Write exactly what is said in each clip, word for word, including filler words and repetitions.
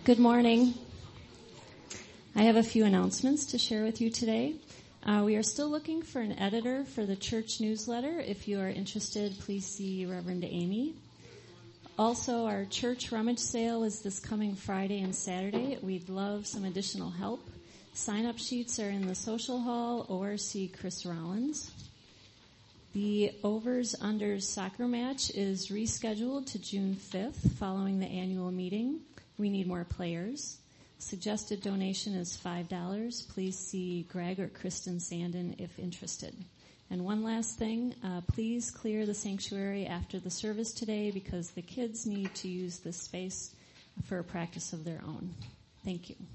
Good morning. I have a few announcements to share with you today. Uh, we are still looking for an editor for the church newsletter. If you are interested, please see Reverend Amy. Also, our church rummage sale is this coming Friday and Saturday. We'd love some additional help. Sign-up sheets are in the social hall or see Chris Rollins. The overs-unders soccer match is rescheduled to June fifth following the annual meeting. We need more players. Suggested donation is five dollars. Please see Greg or Kristen Sandin if interested. And one last thing, uh, please clear the sanctuary after the service today because the kids need to use this space for a practice of their own. Thank you.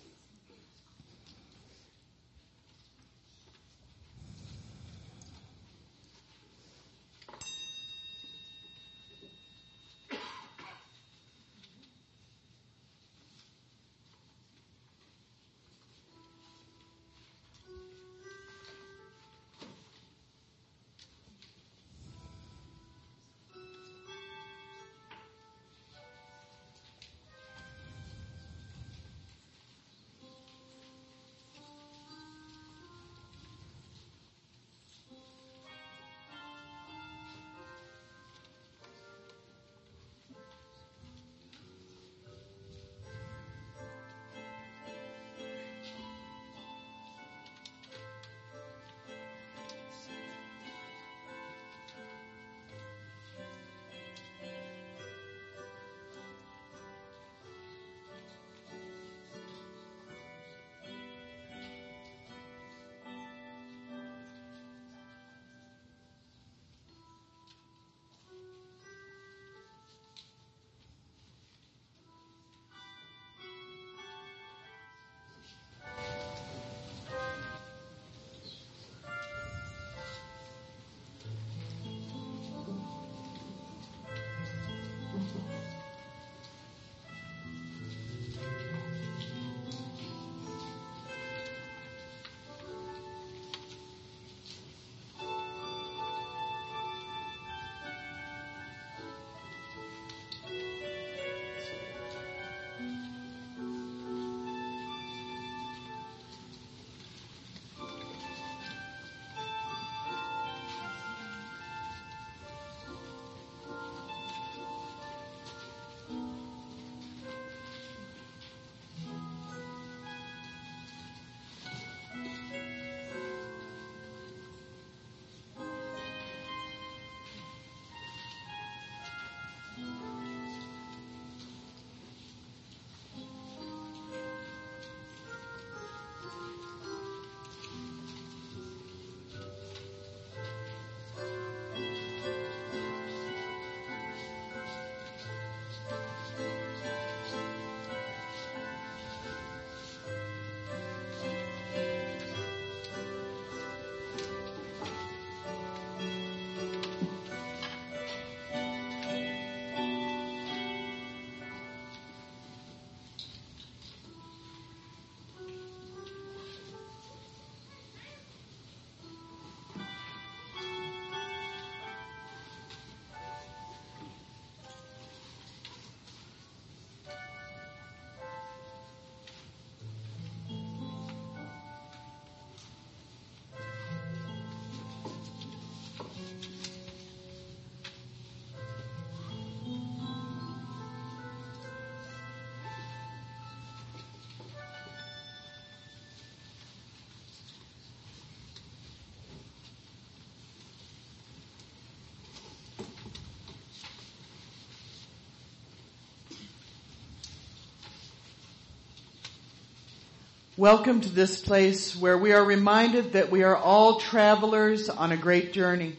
Welcome to this place where we are reminded that we are all travelers on a great journey.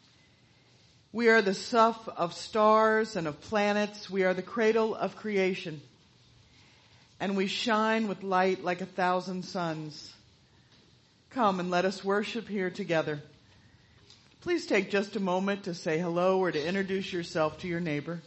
We are the sough of stars and of planets. We are the cradle of creation. And we shine with light like a thousand suns. Come and let us worship here together. Please take just a moment to say hello or to introduce yourself to your neighbor.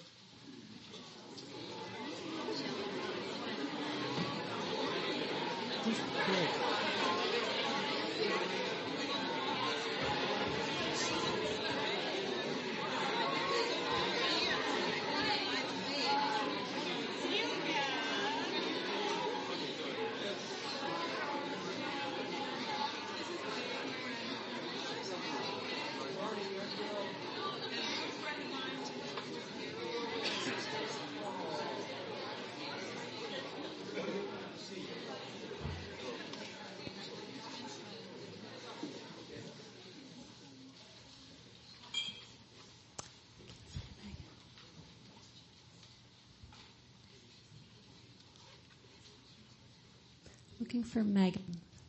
Looking for Megan.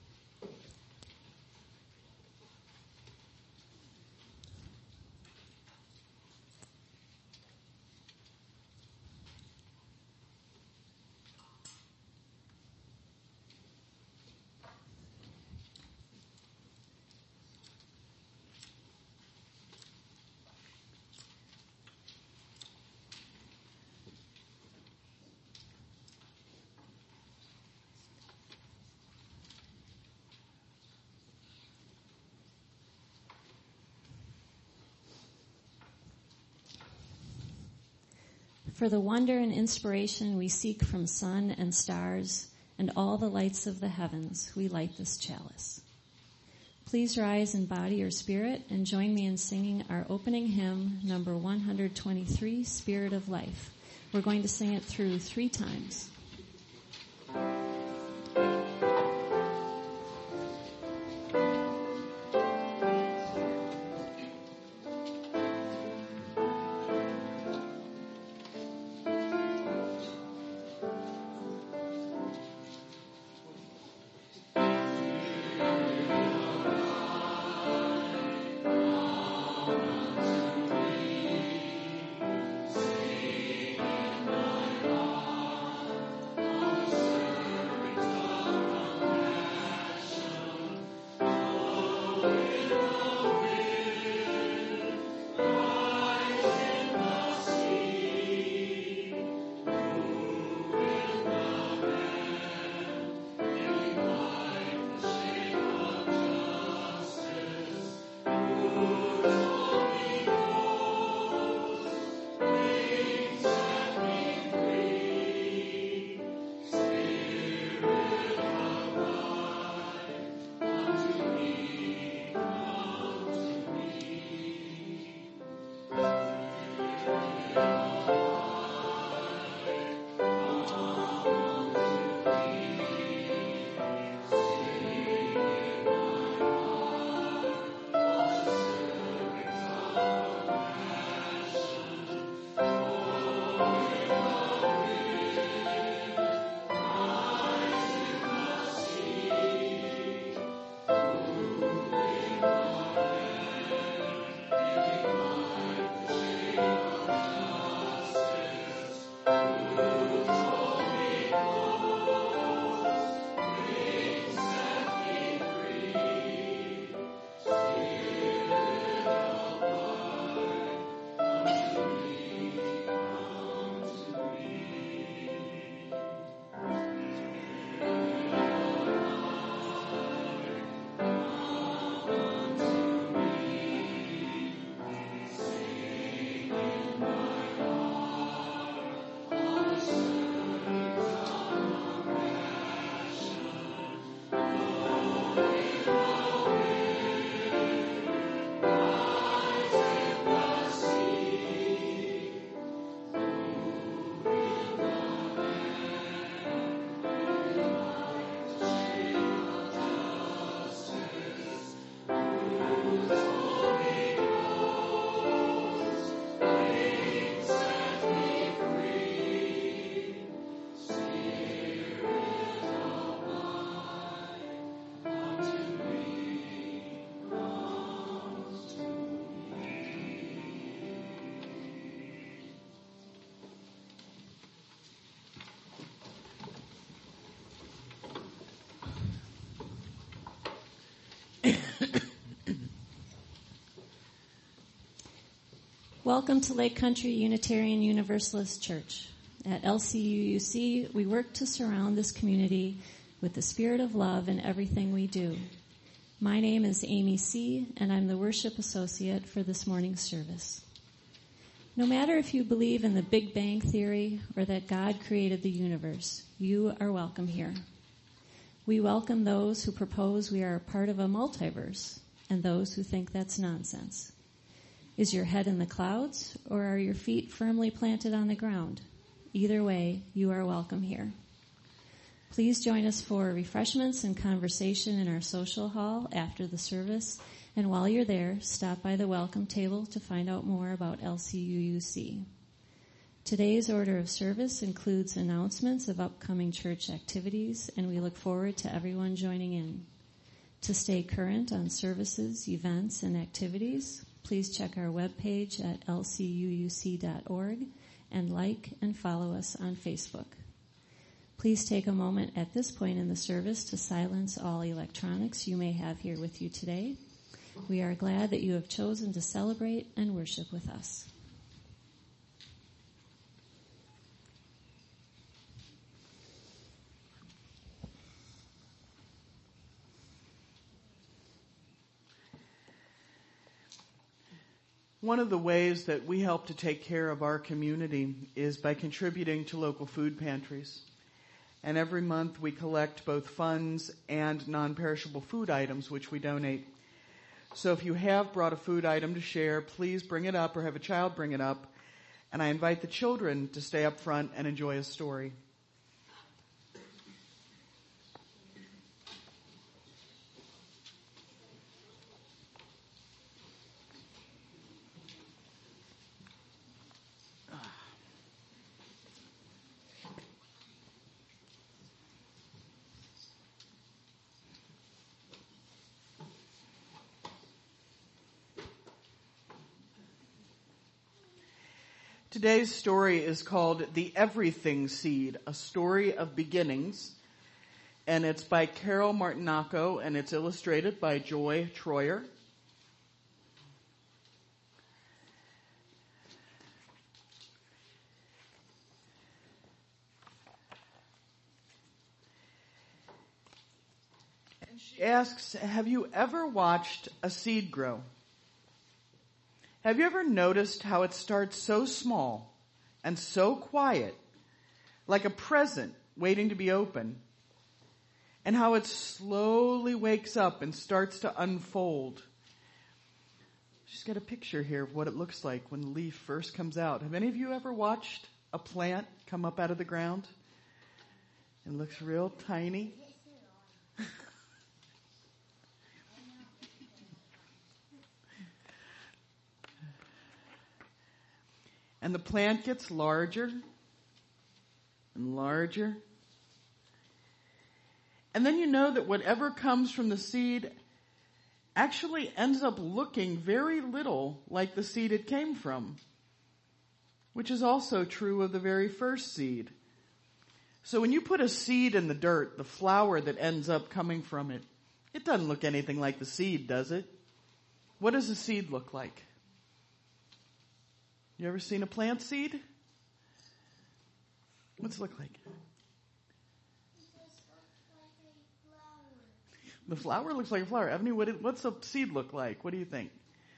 For the wonder and inspiration we seek from sun and stars and all the lights of the heavens, we light this chalice. Please rise in body or spirit and join me in singing our opening hymn, number one hundred twenty-three, Spirit of Life. We're going to sing it through three times. Welcome to Lake Country Unitarian Universalist Church. At L C U U C, we work to surround this community with the spirit of love in everything we do. My name is Amy C., and I'm the worship associate for this morning's service. No matter if you believe in the Big Bang Theory or that God created the universe, you are welcome here. We welcome those who propose we are a part of a multiverse and those who think that's nonsense. Is your head in the clouds, or are your feet firmly planted on the ground? Either way, you are welcome here. Please join us for refreshments and conversation in our social hall after the service, and while you're there, stop by the welcome table to find out more about L C U U C. Today's order of service includes announcements of upcoming church activities, and we look forward to everyone joining in. To stay current on services, events, and activities, please check our webpage at l c u u c dot org and like and follow us on Facebook. Please take a moment at this point in the service to silence all electronics you may have here with you today. We are glad that you have chosen to celebrate and worship with us. One of the ways that we help to take care of our community is by contributing to local food pantries. And every month we collect both funds and non-perishable food items which we donate. So if you have brought a food item to share, please bring it up or have a child bring it up. And I invite the children to stay up front and enjoy a story. Today's story is called The Everything Seed, a story of beginnings, and it's by Carol Martinaco, and it's illustrated by Joy Troyer. And she asks, have you ever watched a seed grow? Have you ever noticed how it starts so small and so quiet, like a present waiting to be opened, and how it slowly wakes up and starts to unfold? She's got a picture here of what it looks like when the leaf first comes out. Have any of you ever watched a plant come up out of the ground? It looks real tiny. And the plant gets larger and larger. And then you know that whatever comes from the seed actually ends up looking very little like the seed it came from, which is also true of the very first seed. So when you put a seed in the dirt, the flower that ends up coming from it, it doesn't look anything like the seed, does it? What does a seed look like? You ever seen a plant seed? What's it look like? The flower looks like a flower. Ebony, what it, what's a seed look like? What do you think?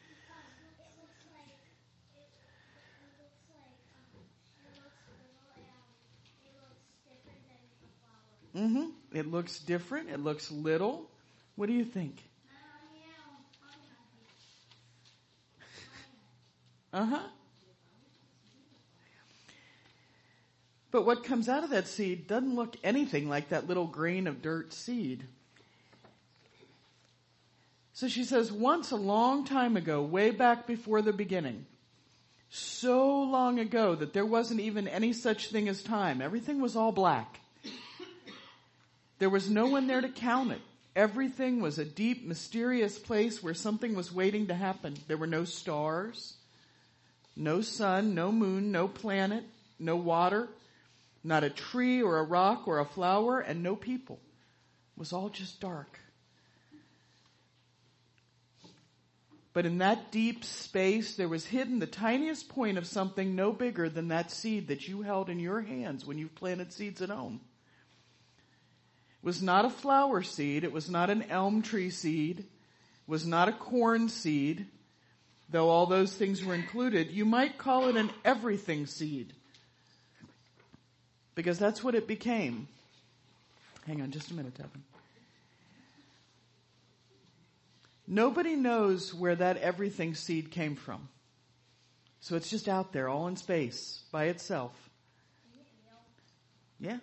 Mm-hmm. It looks different. It looks little. What do you think? Uh-huh. But what comes out of that seed doesn't look anything like that little grain of dirt seed. So she says, once a long time ago, way back before the beginning, so long ago that there wasn't even any such thing as time. Everything was all black. There was no one there to count it. Everything was a deep, mysterious place where something was waiting to happen. There were no stars, no sun, no moon, no planet, no water, not a tree or a rock or a flower, and no people. It was all just dark. But in that deep space, there was hidden the tiniest point of something no bigger than that seed that you held in your hands when you planted seeds at home. It was not a flower seed. It was not an elm tree seed. It was not a corn seed, though all those things were included. You might call it an everything seed, because that's what it became. Hang on just a minute, Devin. Nobody knows where that everything seed came from. So it's just out there, all in space, by itself. Yeah.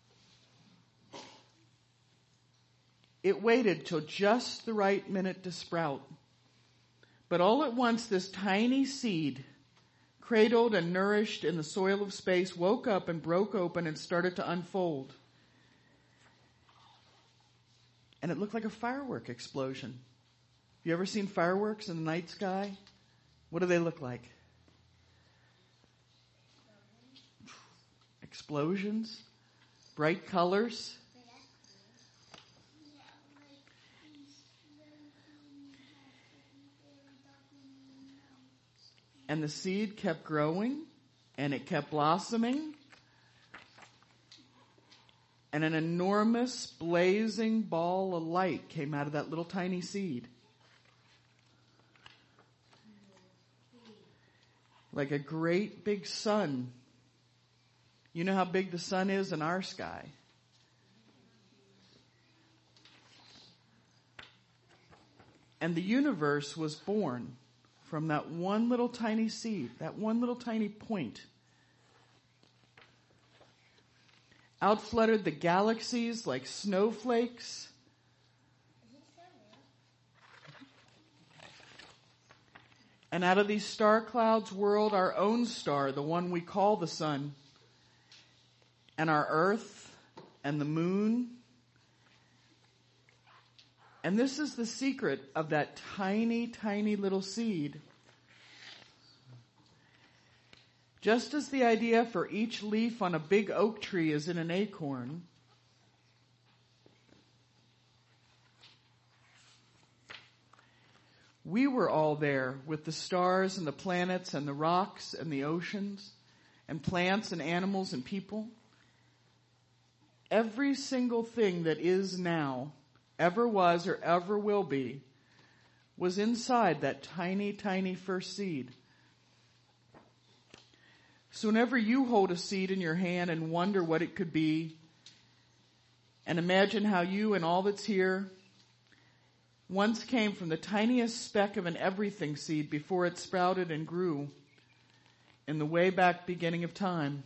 It waited till just the right minute to sprout. But all at once, this tiny seed cradled and nourished in the soil of space, woke up and broke open and started to unfold. And it looked like a firework explosion. Have you ever seen fireworks in the night sky? What do they look like? Explosions, bright colors. And the seed kept growing, and it kept blossoming, and an enormous blazing ball of light came out of that little tiny seed. Like a great big sun. You know how big the sun is in our sky. And the universe was born from that one little tiny seed, that one little tiny point. Out fluttered the galaxies like snowflakes. And out of these star clouds whirled our own star, the one we call the sun, and our earth, and the moon. And this is the secret of that tiny, tiny little seed. Just as the idea for each leaf on a big oak tree is in an acorn, we were all there with the stars and the planets and the rocks and the oceans and plants and animals and people. Every single thing that is now, ever was or ever will be, was inside that tiny, tiny first seed. So whenever you hold a seed in your hand and wonder what it could be, and imagine how you and all that's here once came from the tiniest speck of an everything seed before it sprouted and grew in the way back beginning of time.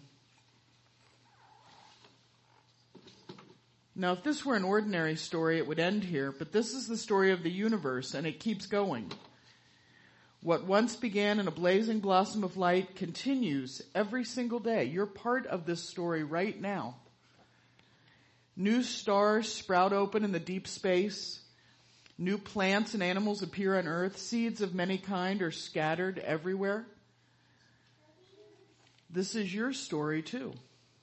Now, if this were an ordinary story, it would end here, but this is the story of the universe, and it keeps going. What once began in a blazing blossom of light continues every single day. You're part of this story right now. New stars sprout open in the deep space. New plants and animals appear on earth. Seeds of many kind are scattered everywhere. This is your story too.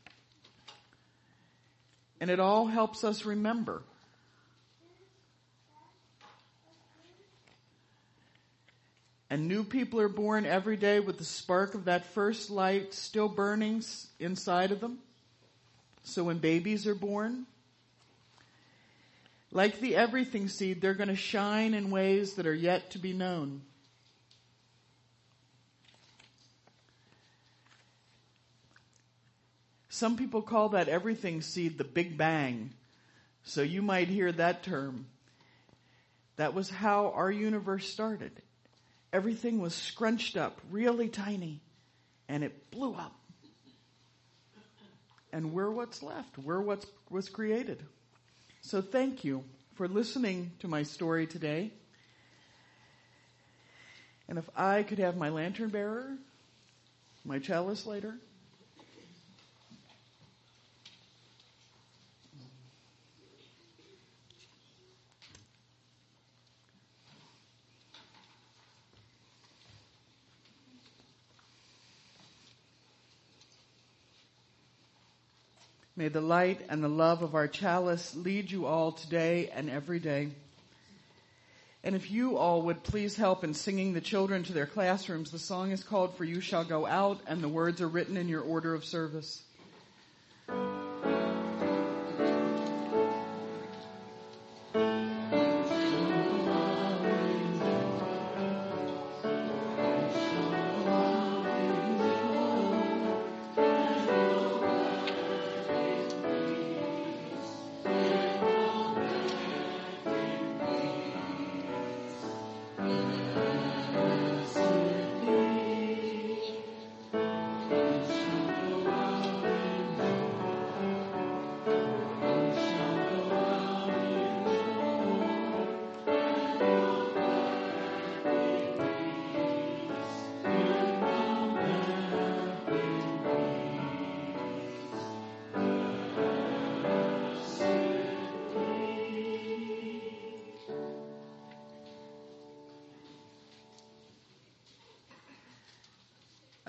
And it all helps us remember. And new people are born every day with the spark of that first light still burning inside of them. So when babies are born, like the everything seed, they're going to shine in ways that are yet to be known. Some people call that everything seed the Big Bang. So you might hear that term. That was how our universe started. Everything was scrunched up, really tiny, and it blew up. And we're what's left. We're what was created. So thank you for listening to my story today. And if I could have my lantern bearer, my chalice later. May the light and the love of our chalice lead you all today and every day. And if you all would please help in singing the children to their classrooms, the song is called For You Shall Go Out, and the words are written in your order of service.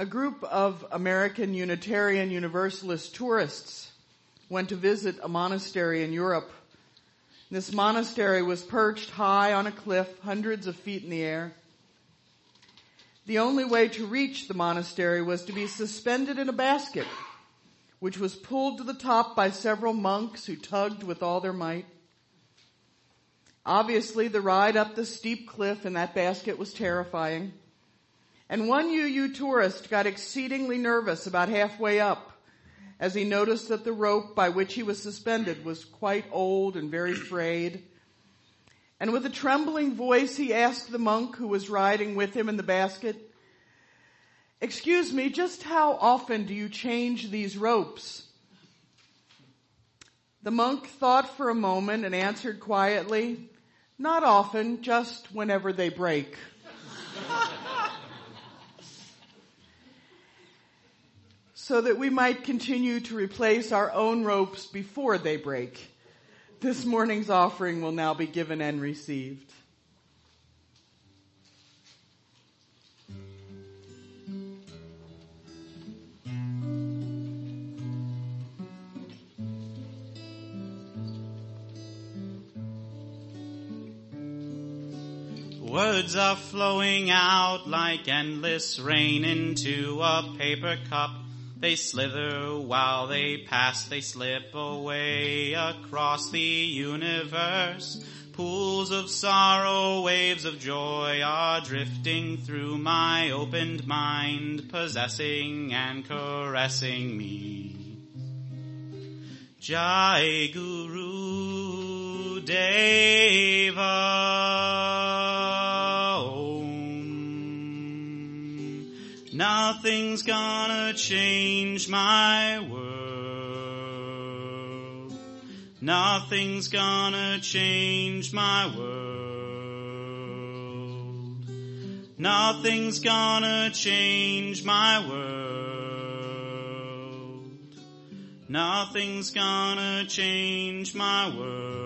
A group of American Unitarian Universalist tourists went to visit a monastery in Europe. This monastery was perched high on a cliff, hundreds of feet in the air. The only way to reach the monastery was to be suspended in a basket, which was pulled to the top by several monks who tugged with all their might. Obviously, the ride up the steep cliff in that basket was terrifying. And one U U tourist got exceedingly nervous about halfway up as he noticed that the rope by which he was suspended was quite old and very frayed. And with a trembling voice, he asked the monk who was riding with him in the basket, "Excuse me, just how often do you change these ropes?" The monk thought for a moment and answered quietly, "Not often, just whenever they break." So that we might continue to replace our own ropes before they break, this morning's offering will now be given and received. Words are flowing out like endless rain into a paper cup. They slither while they pass, they slip away across the universe. Pools of sorrow, waves of joy are drifting through my opened mind, possessing and caressing me. Jai Guru Deva Om. Nothing's gonna change my world. Nothing's gonna change my world. Nothing's gonna change my world. Nothing's gonna change my world.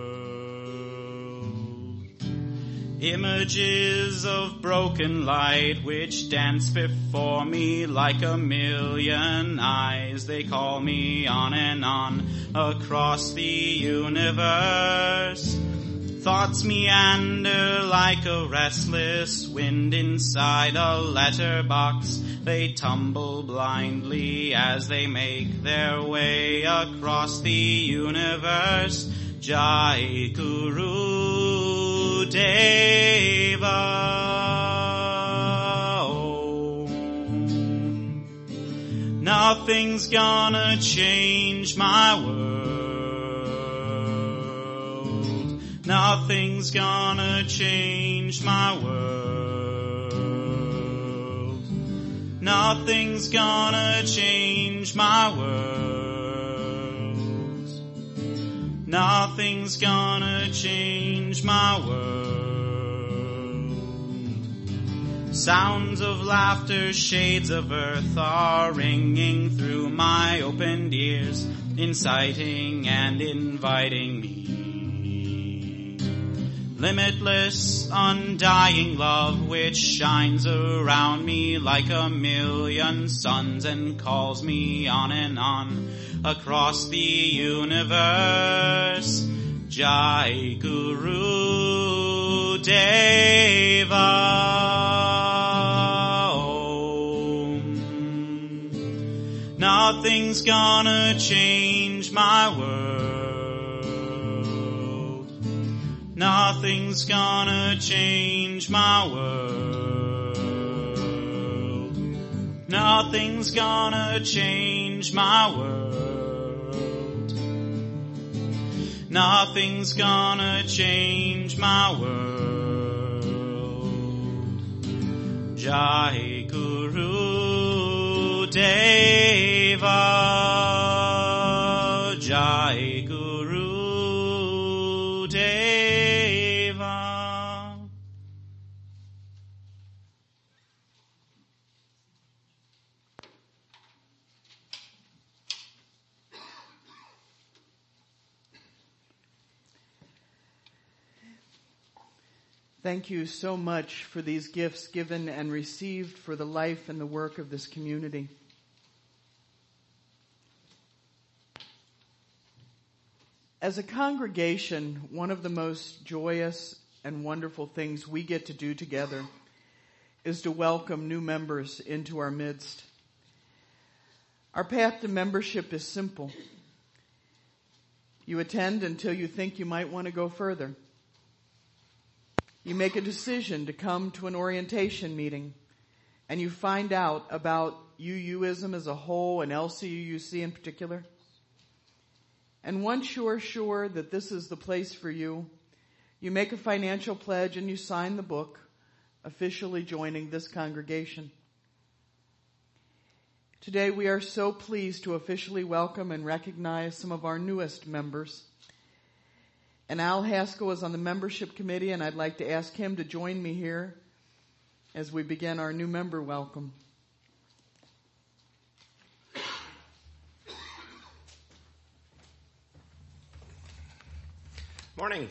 Images of broken light which dance before me like a million eyes. They call me on and on across the universe. Thoughts meander like a restless wind inside a letterbox. They tumble blindly as they make their way across the universe. Jai Guru Deva Om. Nothing's gonna change my world. Nothing's gonna change my world. Nothing's gonna change my world. Nothing's gonna change my world. Sounds of laughter, shades of earth are ringing through my opened ears, inciting and inviting me. Limitless, undying love which shines around me like a million suns and calls me on and on across the universe. Jai Guru Deva Om. Nothing's gonna change my world. Nothing's gonna change my world. Nothing's gonna change my world. Nothing's gonna change my world. Jai Guru Deva. Jai Guru Deva. Thank you so much for these gifts given and received for the life and the work of this community. As a congregation, one of the most joyous and wonderful things we get to do together is to welcome new members into our midst. Our path to membership is simple. You attend until you think you might want to go further. You make a decision to come to an orientation meeting, and you find out about U U-ism as a whole and L C U U C in particular. And once you're sure that this is the place for you, you make a financial pledge and you sign the book, officially joining this congregation. Today we are so pleased to officially welcome and recognize some of our newest members. And Al Haskell is on the membership committee, and I'd like to ask him to join me here as we begin our new member welcome. Morning.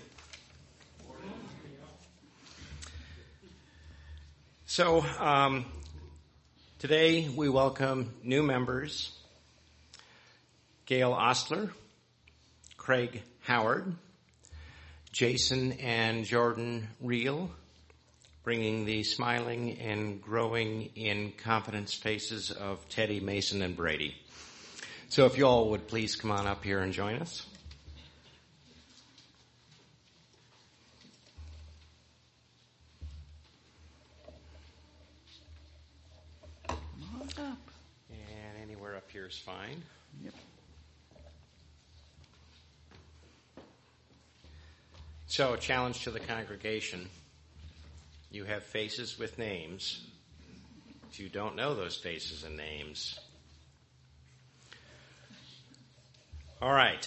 So, um, today we welcome new members, Gail Ostler, Craig Howard, Jason and Jordan Reel, bringing the smiling and growing in confidence faces of Teddy, Mason, and Brady. So if you all would please come on up here and join us. And anywhere up here is fine. Yep. So, a challenge to the congregation. You have faces with names. If you don't know those faces and names. All right.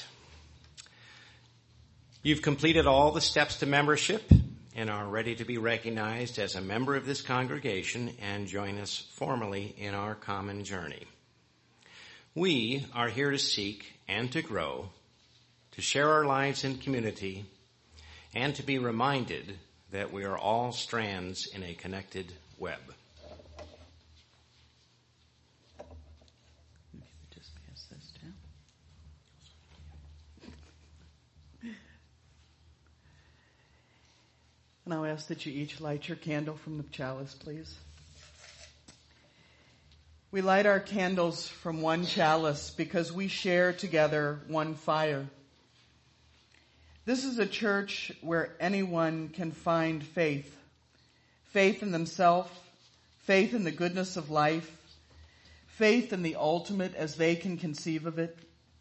You've completed all the steps to membership and are ready to be recognized as a member of this congregation and join us formally in our common journey. We are here to seek and to grow, to share our lives in community, and to be reminded that we are all strands in a connected web. Just pass this down. And I'll ask that you each light your candle from the chalice, please. We light our candles from one chalice because we share together one fire. This is a church where anyone can find faith. Faith in themselves, faith in the goodness of life, faith in the ultimate as they can conceive of it.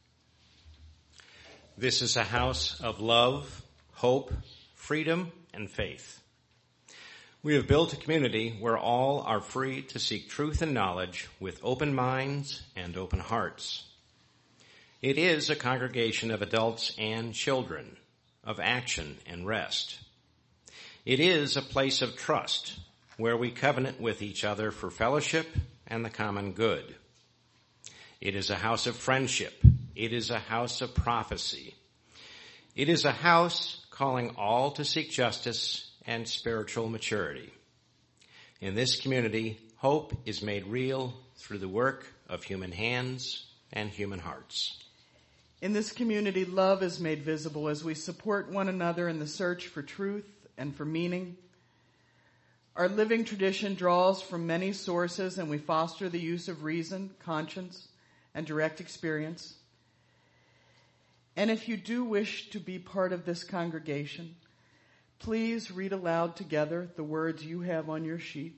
This is a house of love, hope, freedom, and faith. We have built a community where all are free to seek truth and knowledge with open minds and open hearts. It is a congregation of adults and children, of action and rest. It is a place of trust where we covenant with each other for fellowship and the common good. It is a house of friendship. It is a house of prophecy. It is a house calling all to seek justice and spiritual maturity. In this community, hope is made real through the work of human hands and human hearts. In this community, love is made visible as we support one another in the search for truth and for meaning. Our living tradition draws from many sources, and we foster the use of reason, conscience, and direct experience. And if you do wish to be part of this congregation, please read aloud together the words you have on your sheet.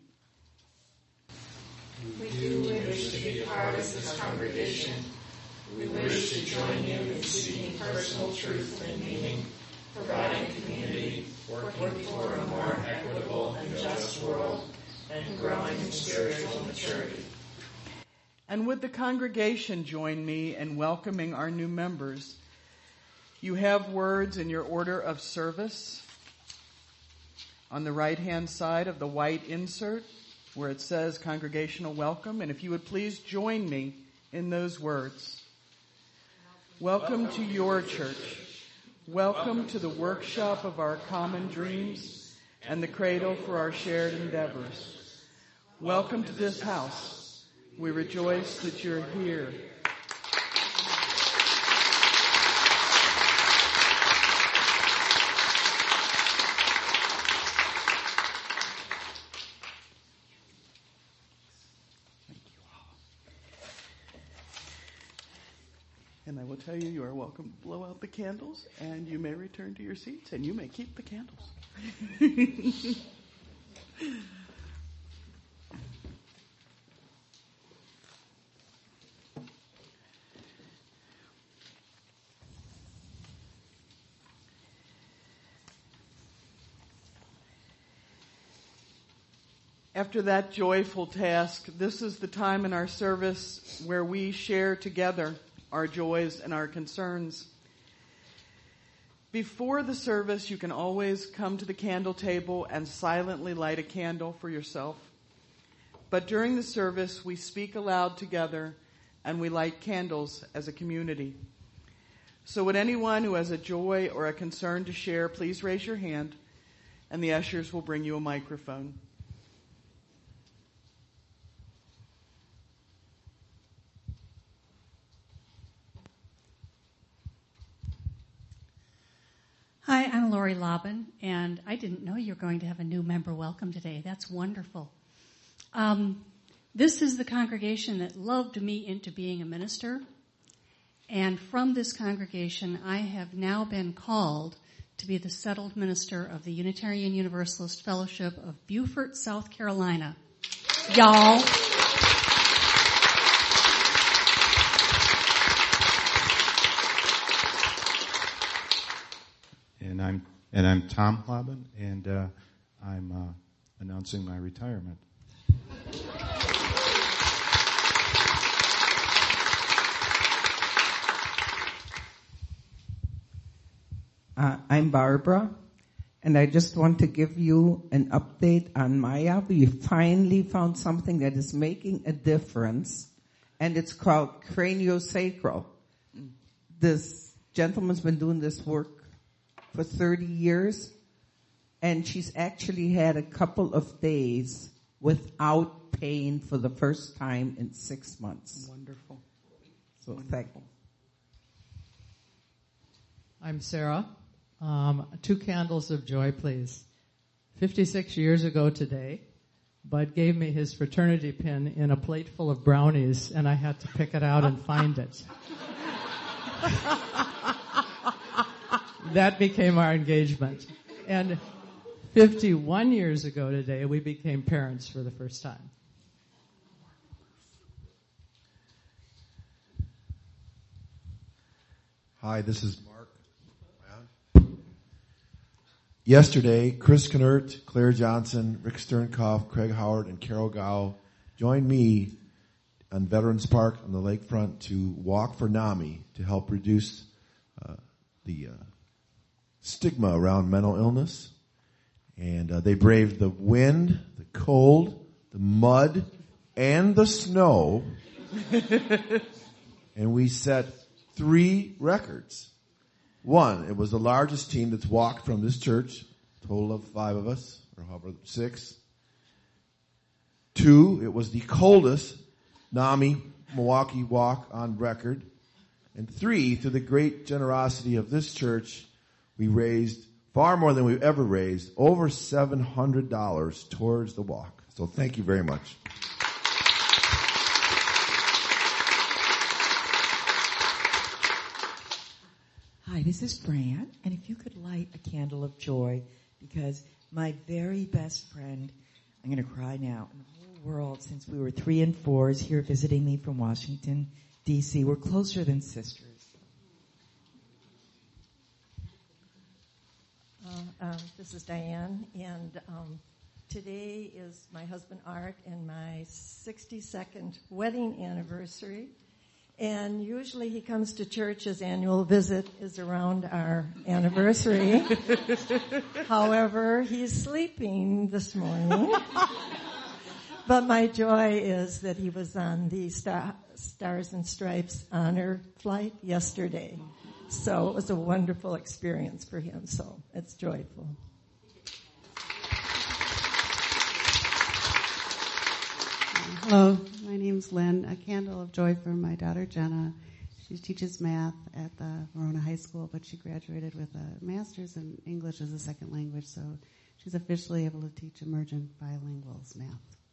We do wish to be part of this congregation. We wish to join you in seeking personal truth and meaning, providing community, working for a more equitable and just world, and growing in spiritual maturity. And would the congregation join me in welcoming our new members? You have words in your order of service on the right-hand side of the white insert where it says congregational welcome. And if you would please join me in those words. Welcome to your church. Welcome to the workshop of our common dreams. and the cradle for our shared endeavors. Welcome to this house. We rejoice that you're here. And I will tell you, you are welcome to blow out the candles, and you may return to your seats, and you may keep the candles. After that joyful task, this is the time in our service where we share together our joys and our concerns. Before the service, you can always come to the candle table and silently light a candle for yourself. But during the service, we speak aloud together and we light candles as a community. So would anyone who has a joy or a concern to share, please raise your hand, and the ushers will bring you a microphone. Hi, I'm Lori Lobbin, and I didn't know you were going to have a new member welcome today. That's wonderful. Um, this is the congregation that loved me into being a minister, and from this congregation, I have now been called to be the settled minister of the Unitarian Universalist Fellowship of Beaufort, South Carolina. Y'all. And I'm and I'm Tom Lobbin, and uh, I'm uh, announcing my retirement. Uh, I'm Barbara, and I just want to give you an update on Maya. We finally found something that is making a difference, and it's called craniosacral. This gentleman's been doing this work for thirty years, and she's actually had a couple of days without pain for the first time in six months. Wonderful. So Wonderful. thank you. I'm Sarah. Um, two candles of joy, please. fifty-six years ago today, Bud gave me his fraternity pin in a plate full of brownies, and I had to pick it out and find it. That became our engagement. And fifty-one years ago today, we became parents for the first time. Hi, this is Mark. Yesterday, Chris Knert, Claire Johnson, Rick Sternkoff, Craig Howard, and Carol Gow joined me on Veterans Park on the lakefront to walk for NAMI to help reduce uh, the uh, stigma around mental illness. And uh, they braved the wind, the cold, the mud, and the snow. And we set three records. One, it was the largest team that's walked from this church, total of five of us, or however, six. Two, it was the coldest NAMI Milwaukee walk on record. And three, through the great generosity of this church, we raised far more than we've ever raised, over seven hundred dollars towards the walk. So thank you very much. Hi, this is Fran, and if you could light a candle of joy, because my very best friend, I'm going to cry now, in the whole world, since we were three and four, is here visiting me from Washington, D C We're closer than sisters. Uh, um, this is Diane, and um, today is my husband Art and my sixty-second wedding anniversary. And usually he comes to church. His annual visit is around our anniversary. However, he's sleeping this morning. But my joy is that he was on the Star, Stars and Stripes honor flight yesterday. So it was a wonderful experience for him. So it's joyful. Hello, my name's Lynn. A candle of joy for my daughter Jenna. She teaches math at the Verona High School, but she graduated with a master's in English as a second language, so she's officially able to teach emergent bilinguals math.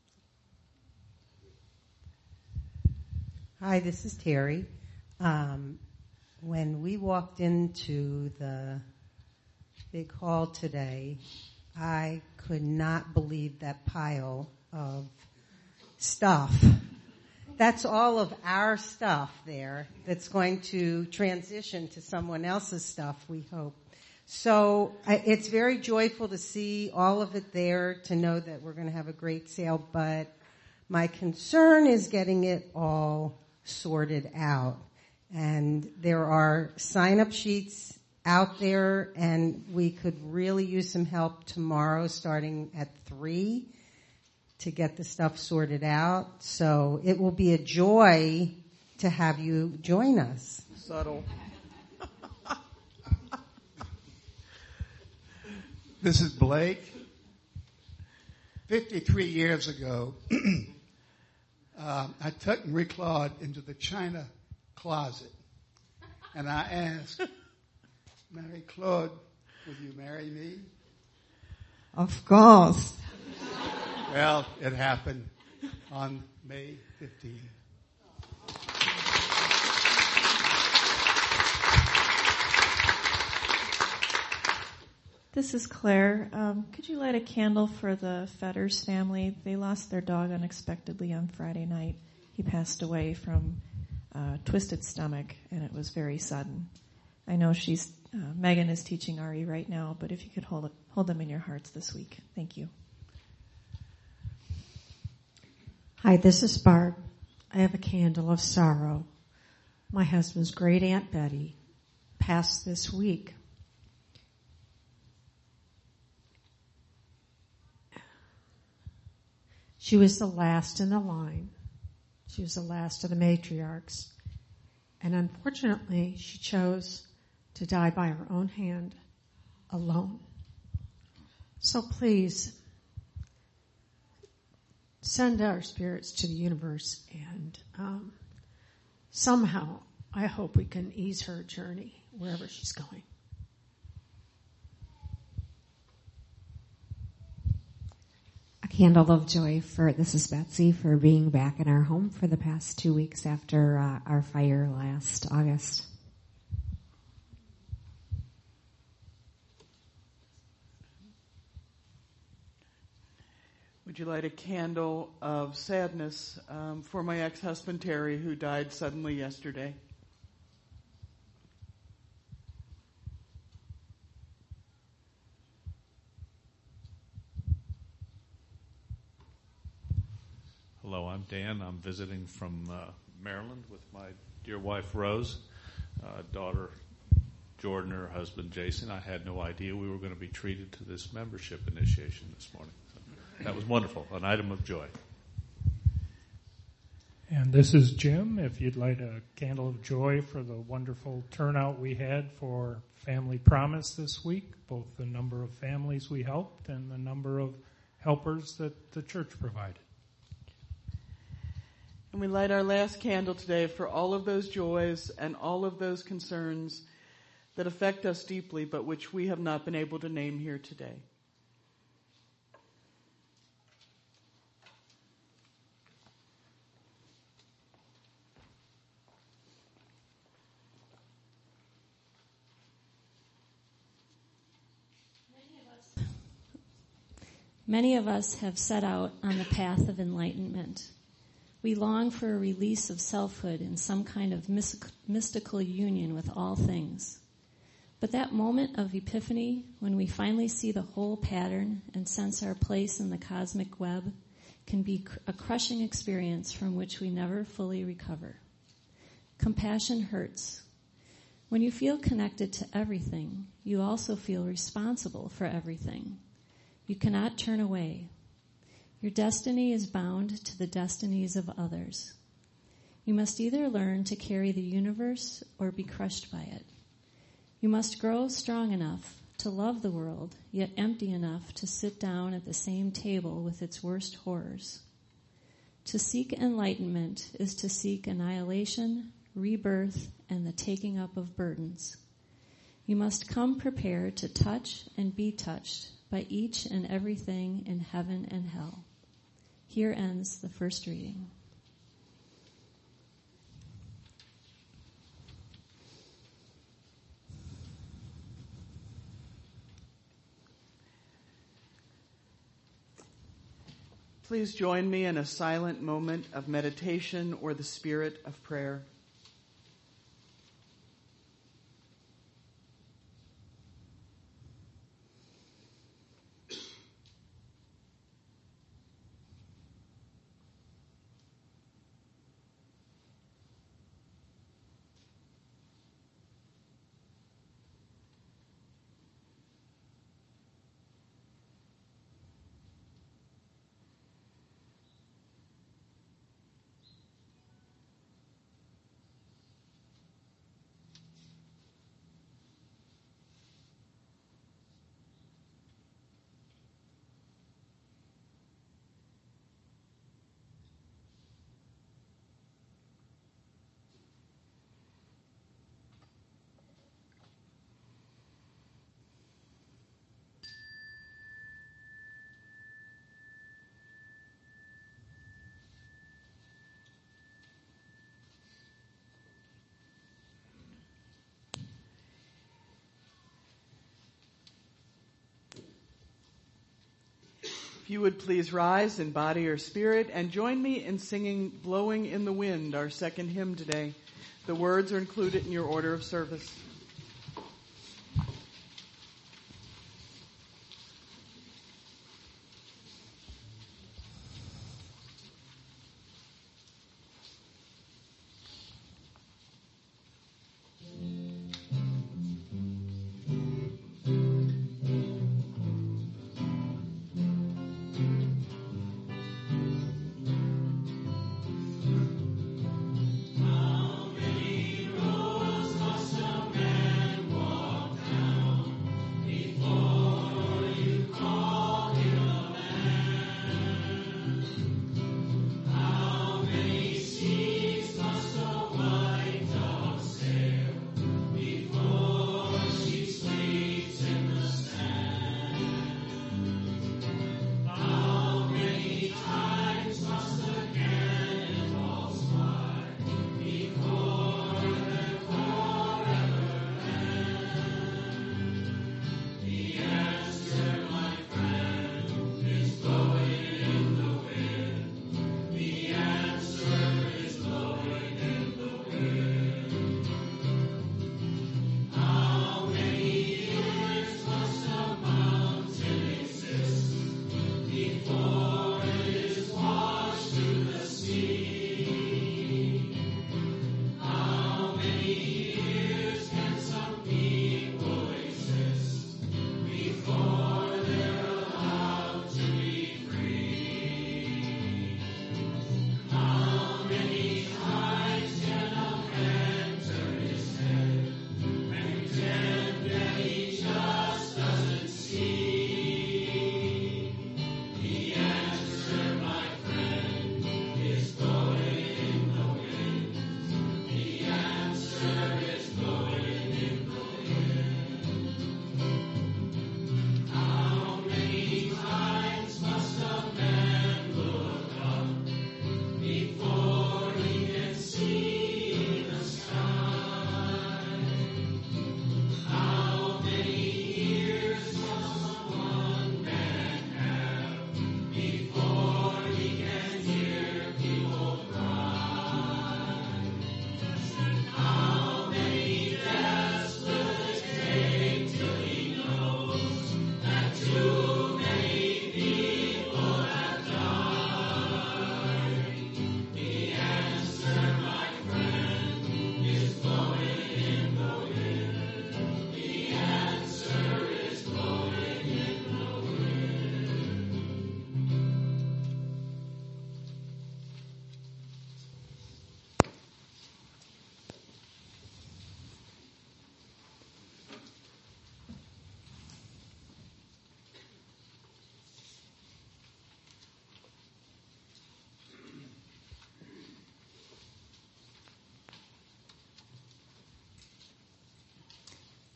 Hi, this is Terry. Um, when we walked into the big hall today, I could not believe that pile of stuff. That's all of our stuff there that's going to transition to someone else's stuff, we hope. So I, it's very joyful to see all of it there, to know that we're going to have a great sale, but my concern is getting it all sorted out. And there are sign-up sheets out there, and we could really use some help tomorrow starting at three to get the stuff sorted out. So it will be a joy to have you join us. Subtle. This is Blake. fifty-three years ago, uh, I took Marie Claude into the china closet, and I asked, Marie Claude, will you marry me? Of course. Well, it happened on May fifteenth. This is Claire. Um, could you light a candle for the Fetters family? They lost their dog unexpectedly on Friday night. He passed away from uh, twisted stomach, and it was very sudden. I know she's uh, Megan is teaching Ari right now, but if you could hold it, hold them in your hearts this week. Thank you. Hi, this is Barb. I have a candle of sorrow. My husband's great Aunt Betty passed this week. She was the last in the line. She was the last of the matriarchs. And unfortunately, she chose to die by her own hand, alone. So please, send our spirits to the universe, and um, somehow, I hope we can ease her journey wherever she's going. A candle of joy for, this is Betsy, for being back in our home for the past two weeks after uh, our fire last August. Would you light a candle of sadness um, for my ex-husband Terry, who died suddenly yesterday? Hello, I'm Dan. I'm visiting from uh, Maryland with my dear wife Rose, uh, daughter Jordan, her husband Jason. I had no idea we were going to be treated to this membership initiation this morning. So that was wonderful, an item of joy. And this is Jim. If you'd light a candle of joy for the wonderful turnout we had for Family Promise this week, both the number of families we helped and the number of helpers that the church provided. And we light our last candle today for all of those joys and all of those concerns that affect us deeply, but which we have not been able to name here today. Many of us have set out on the path of enlightenment. We long for a release of selfhood in some kind of mystical union with all things. But that moment of epiphany, when we finally see the whole pattern and sense our place in the cosmic web, can be a crushing experience from which we never fully recover. Compassion hurts. When you feel connected to everything, you also feel responsible for everything. You cannot turn away. Your destiny is bound to the destinies of others. You must either learn to carry the universe or be crushed by it. You must grow strong enough to love the world, yet empty enough to sit down at the same table with its worst horrors. To seek enlightenment is to seek annihilation, rebirth, and the taking up of burdens. You must come prepared to touch and be touched by each and everything in heaven and hell. Here ends the first reading. Please join me in a silent moment of meditation or the spirit of prayer. If you would please rise in body or spirit and join me in singing Blowing in the Wind, our second hymn today. The words are included in your order of service. How many roads must a man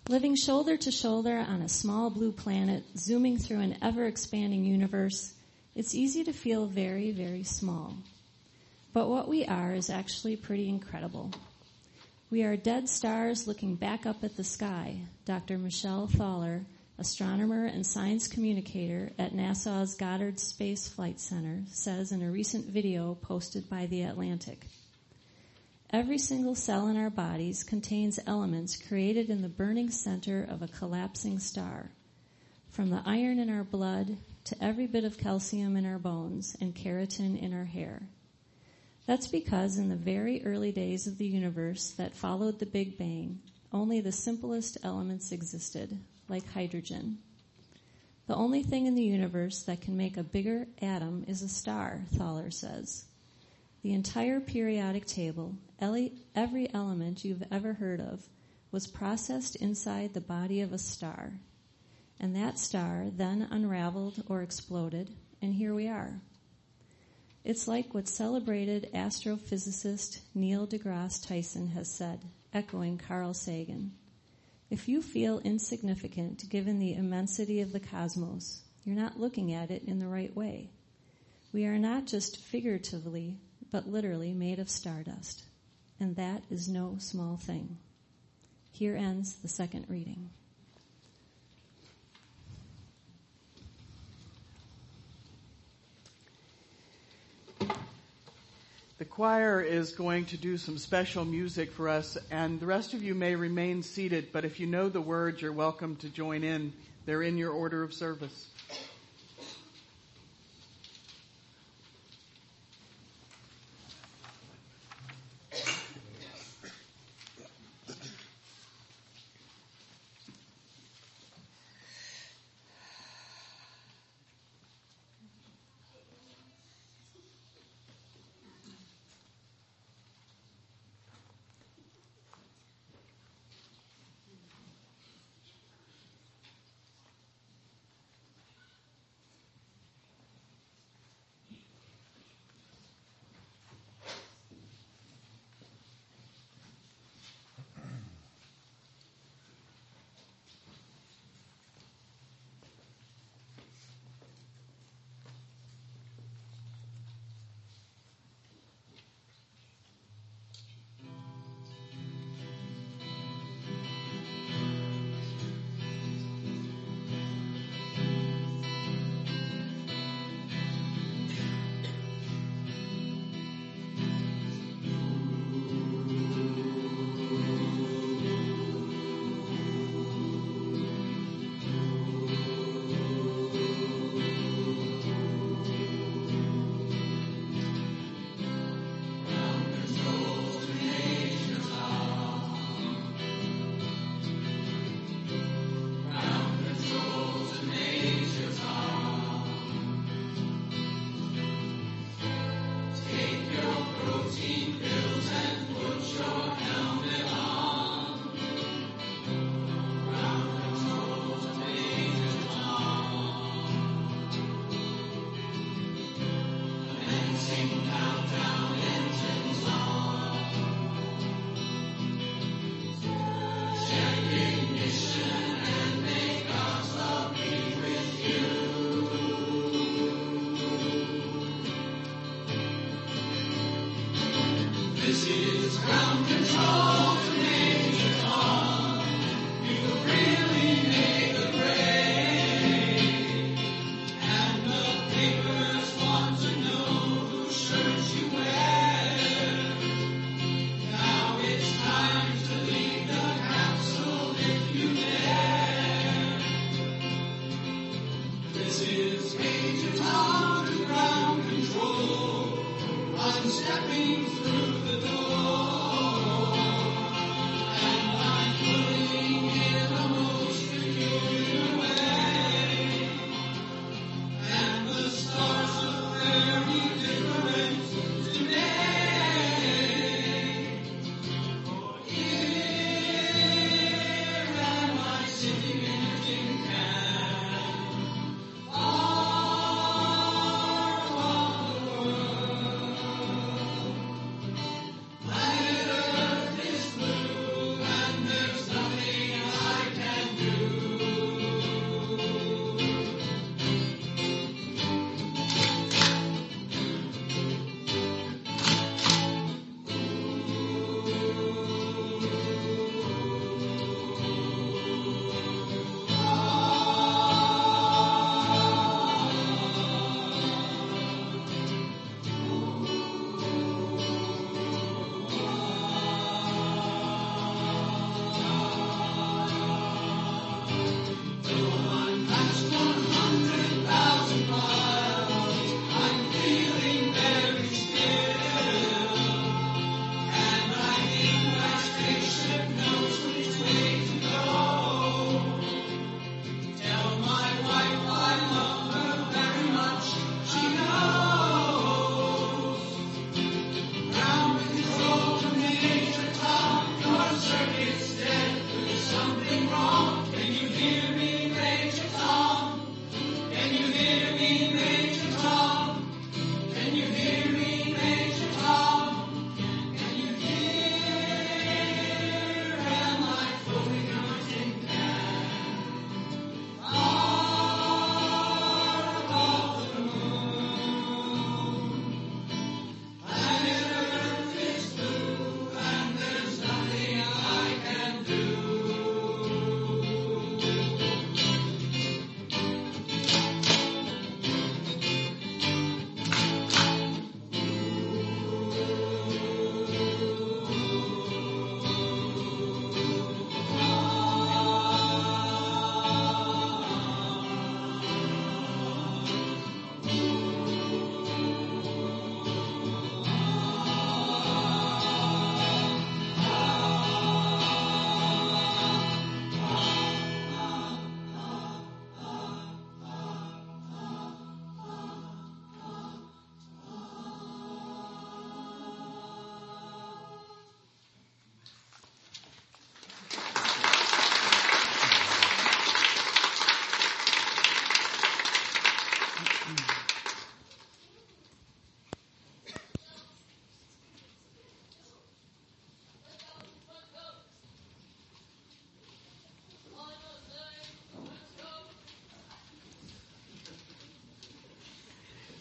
Living shoulder to shoulder on a small blue planet, zooming through an ever-expanding universe, it's easy to feel very, very small. But what we are is actually pretty incredible. We are dead stars looking back up at the sky, Doctor Michelle Thaler, astronomer and science communicator at NASA's Goddard Space Flight Center, says in a recent video posted by The Atlantic. Every single cell in our bodies contains elements created in the burning center of a collapsing star, from the iron in our blood to every bit of calcium in our bones and keratin in our hair. That's because in the very early days of the universe that followed the Big Bang, only the simplest elements existed, like hydrogen. The only thing in the universe that can make a bigger atom is a star, Thaler says. The entire periodic table, every element you've ever heard of, was processed inside the body of a star. And that star then unraveled or exploded, and here we are. It's like what celebrated astrophysicist Neil deGrasse Tyson has said, echoing Carl Sagan. If you feel insignificant given the immensity of the cosmos, you're not looking at it in the right way. We are not just figuratively, but literally made of stardust. And that is no small thing. Here ends the second reading. The choir is going to do some special music for us, and the rest of you may remain seated, but if you know the words, you're welcome to join in. They're in your order of service.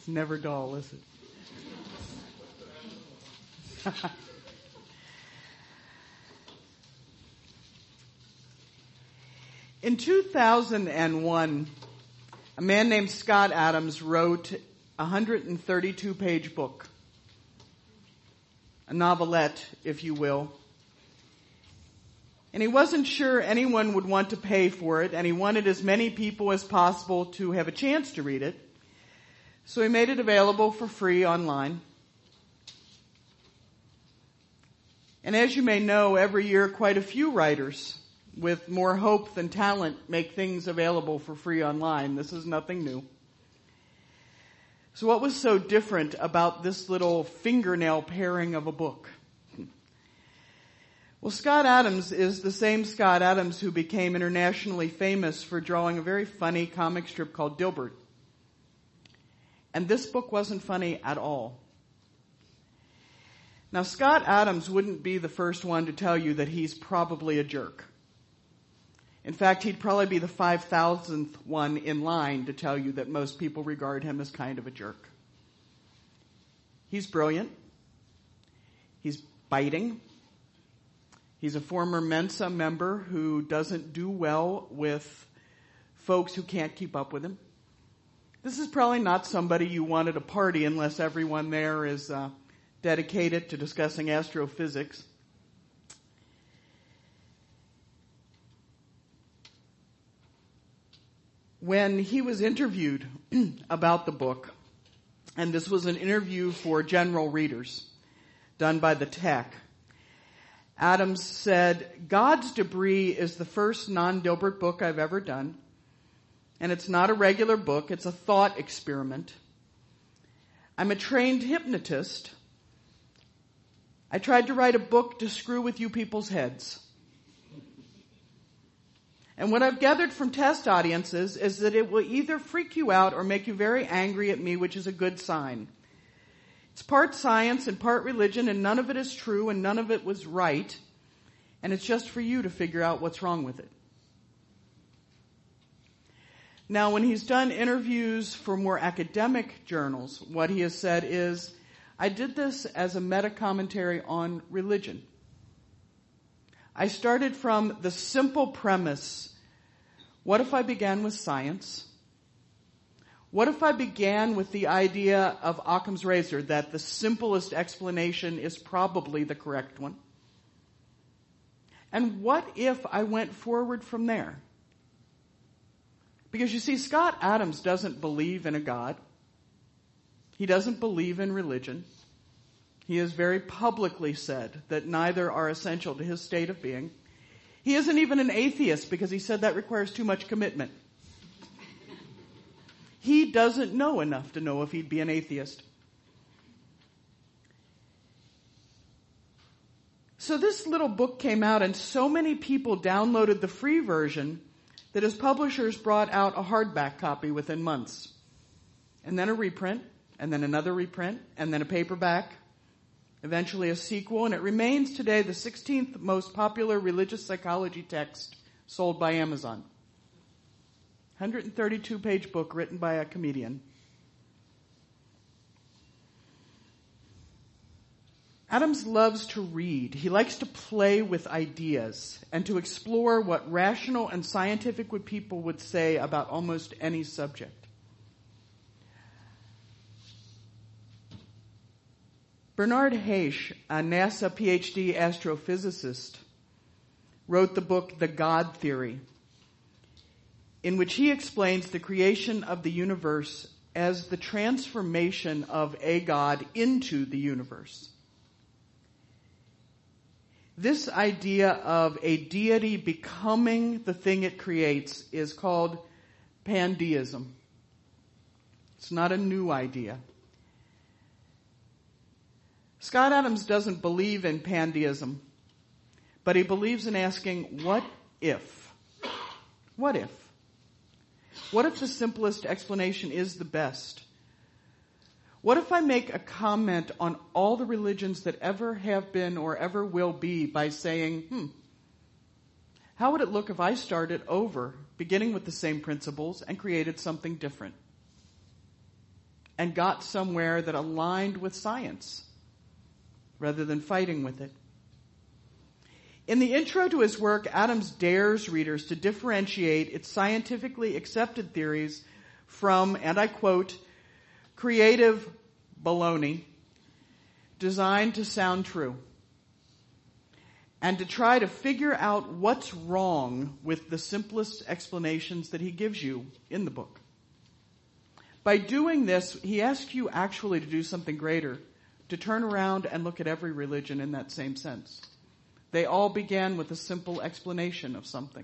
never dull, is it? In two thousand one, a man named Scott Adams wrote a one hundred thirty-two page book, a novelette, if you will. And he wasn't sure anyone would want to pay for it, and he wanted as many people as possible to have a chance to read it. So he made it available for free online. And as you may know, every year quite a few writers with more hope than talent make things available for free online. This is nothing new. So what was so different about this little fingernail paring of a book? Well, Scott Adams is the same Scott Adams who became internationally famous for drawing a very funny comic strip called Dilbert. And this book wasn't funny at all. Now, Scott Adams wouldn't be the first one to tell you that he's probably a jerk. In fact, he'd probably be the five thousandth one in line to tell you that most people regard him as kind of a jerk. He's brilliant. He's biting. He's a former Mensa member who doesn't do well with folks who can't keep up with him. This is probably not somebody you want at a party unless everyone there is uh, dedicated to discussing astrophysics. When he was interviewed about the book, and this was an interview for general readers done by the Tech, Adams said, "God's Debris is the first non-Dilbert book I've ever done, and it's not a regular book, it's a thought experiment. I'm a trained hypnotist. I tried to write a book to screw with you people's heads. And what I've gathered from test audiences is that it will either freak you out or make you very angry at me, which is a good sign. It's part science and part religion, and none of it is true and none of it was right. And it's just for you to figure out what's wrong with it." Now, when he's done interviews for more academic journals, what he has said is, "I did this as a meta-commentary on religion. I started from the simple premise, what if I began with science? What if I began with the idea of Occam's razor, that the simplest explanation is probably the correct one? And what if I went forward from there?" Because you see, Scott Adams doesn't believe in a God. He doesn't believe in religion. He has very publicly said that neither are essential to his state of being. He isn't even an atheist because he said that requires too much commitment. He doesn't know enough to know if he'd be an atheist. So this little book came out and so many people downloaded the free version that his publishers brought out a hardback copy within months. And then a reprint, and then another reprint, and then a paperback, eventually a sequel, and it remains today the sixteenth most popular religious psychology text sold by Amazon. one hundred thirty-two page book written by a comedian. Adams loves to read. He likes to play with ideas and to explore what rational and scientific people would say about almost any subject. Bernard Haisch, a NASA PhD astrophysicist, wrote the book The God Theory, in which he explains the creation of the universe as the transformation of a God into the universe. This idea of a deity becoming the thing it creates is called pandeism. It's not a new idea. Scott Adams doesn't believe in pandeism, but he believes in asking, what if? What if? What if the simplest explanation is the best? What if I make a comment on all the religions that ever have been or ever will be by saying, hmm, how would it look if I started over, beginning with the same principles, and created something different? and got somewhere that aligned with science rather than fighting with it. In the intro to his work, Adams dares readers to differentiate its scientifically accepted theories from, and I quote, creative baloney designed to sound true, and to try to figure out what's wrong with the simplest explanations that he gives you in the book. By doing this, he asks you actually to do something greater, to turn around and look at every religion in that same sense. They all began with a simple explanation of something.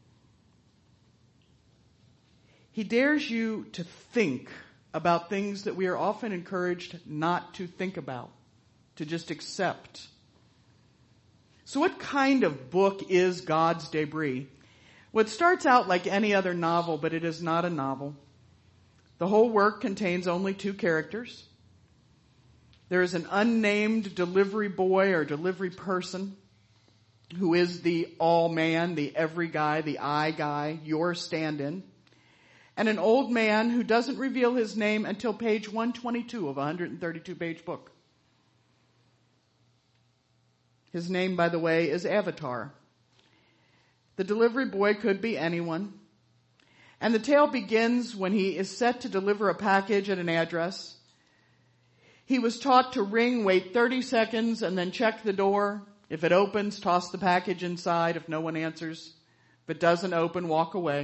He dares you to think about things that we are often encouraged not to think about, to just accept. So what kind of book is God's Debris? Well, it starts out like any other novel, but it is not a novel. The whole work contains only two characters. There is an unnamed delivery boy or delivery person who is the all man, the every guy, the I guy, your stand-in, and an old man who doesn't reveal his name until page one twenty-two of a one hundred thirty-two page book. His name, by the way, is Avatar. The delivery boy could be anyone. And the tale begins when he is set to deliver a package at an address. He was taught to ring, wait thirty seconds, and then check the door. If it opens, toss the package inside. If no one answers, if it doesn't open, walk away.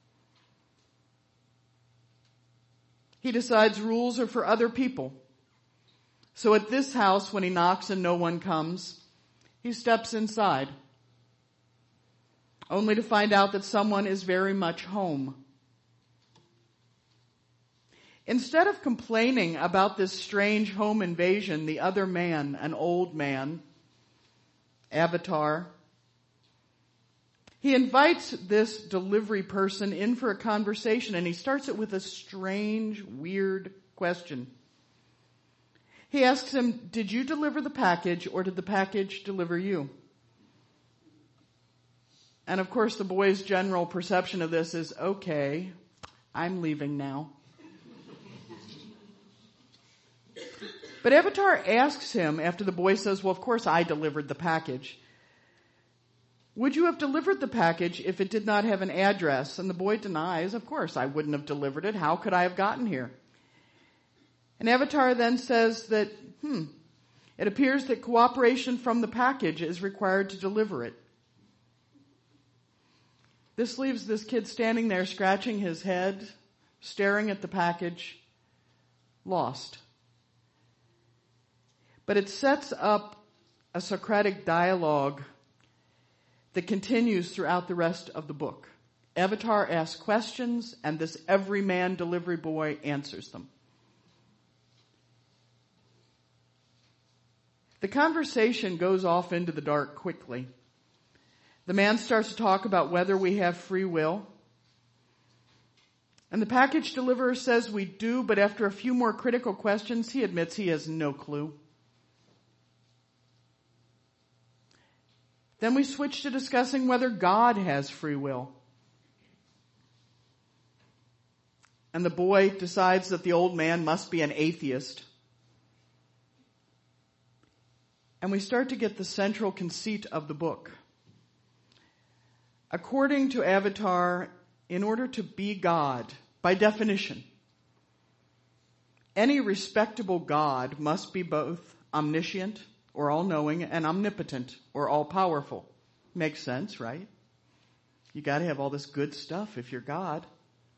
He decides rules are for other people. So at this house, when he knocks and no one comes, he steps inside, only to find out that someone is very much home. Instead of complaining about this strange home invasion, the other man, an old man, Avatar, he invites this delivery person in for a conversation, and he starts it with a strange, weird question. He asks him, did you deliver the package or did the package deliver you? And of course the boy's general perception of this is, okay, I'm leaving now. But Avatar asks him after the boy says, well, of course I delivered the package. Would you have delivered the package if it did not have an address? And the boy denies, of course I wouldn't have delivered it. How could I have gotten here? And Avatar then says that, hmm, it appears that cooperation from the package is required to deliver it. This leaves this kid standing there scratching his head, staring at the package, lost. But it sets up a Socratic dialogue that continues throughout the rest of the book. Avatar asks questions, and this everyman delivery boy answers them. The conversation goes off into the dark quickly. The man starts to talk about whether we have free will. And the package deliverer says we do, but after a few more critical questions, he admits he has no clue. Then we switch to discussing whether God has free will. And the boy decides that the old man must be an atheist. And we start to get the central conceit of the book. According to Avatar, in order to be God, by definition, any respectable God must be both omniscient or all-knowing and omnipotent or all-powerful. Makes sense, right? You got to have all this good stuff if you're God.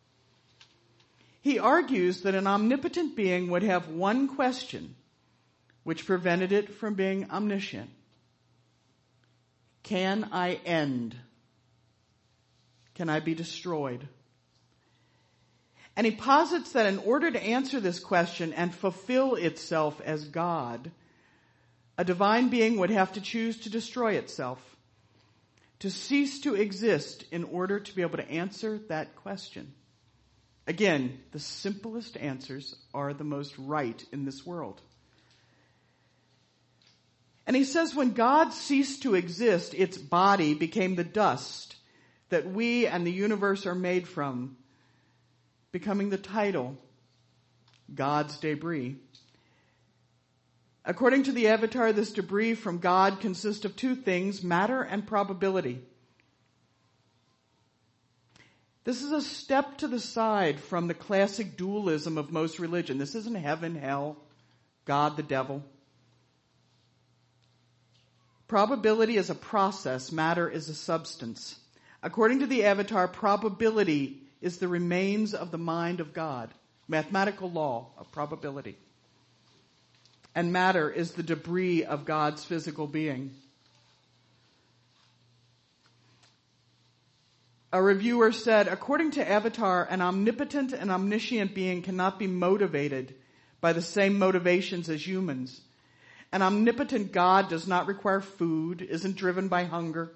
He argues that an omnipotent being would have one question which prevented it from being omniscient. Can I end? Can I be destroyed? And he posits that in order to answer this question and fulfill itself as God, a divine being would have to choose to destroy itself, to cease to exist in order to be able to answer that question. Again, the simplest answers are the most right in this world. And he says when God ceased to exist, its body became the dust that we and the universe are made from, becoming the title God's debris. According to the Avatar, this debris from God consists of two things, matter and probability. This is a step to the side from the classic dualism of most religion. This isn't heaven, hell, God, the devil. Probability is a process, matter is a substance. According to the Avatar, probability is the remains of the mind of God, mathematical law of probability. And matter is the debris of God's physical being. A reviewer said, according to Avatar, an omnipotent and omniscient being cannot be motivated by the same motivations as humans. An omnipotent God does not require food, isn't driven by hunger.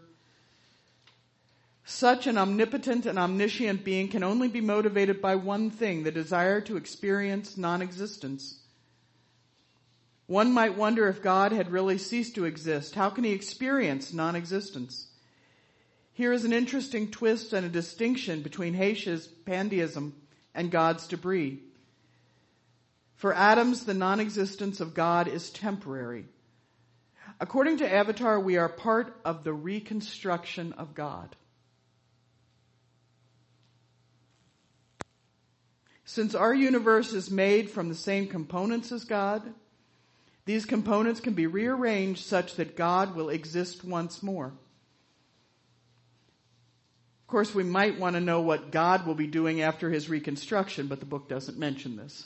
Such an omnipotent and omniscient being can only be motivated by one thing, the desire to experience non-existence. One might wonder if God had really ceased to exist. How can he experience non-existence? Here is an interesting twist and a distinction between Heche's pandeism and God's debris. For atoms, the non-existence of God is temporary. According to Avatar, we are part of the reconstruction of God. Since our universe is made from the same components as God, these components can be rearranged such that God will exist once more. Of course, we might want to know what God will be doing after his reconstruction, but the book doesn't mention this.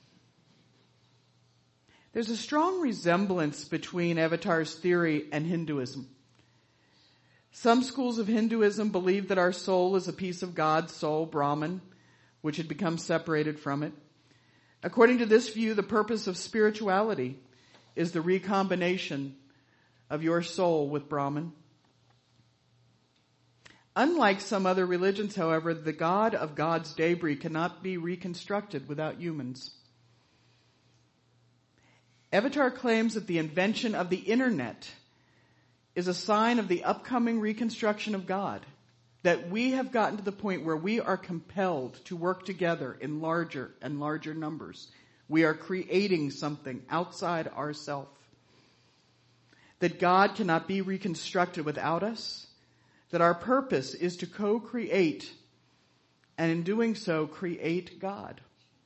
There's a strong resemblance between Avatar's theory and Hinduism. Some schools of Hinduism believe that our soul is a piece of God's soul, Brahman, which had become separated from it. According to this view, the purpose of spirituality is the recombination of your soul with Brahman. Unlike some other religions, however, the God of God's debris cannot be reconstructed without humans. Avatar claims that the invention of the internet is a sign of the upcoming reconstruction of God, that we have gotten to the point where we are compelled to work together in larger and larger numbers. We are creating something outside ourselves. That God cannot be reconstructed without us, that our purpose is to co-create, and in doing so, create God.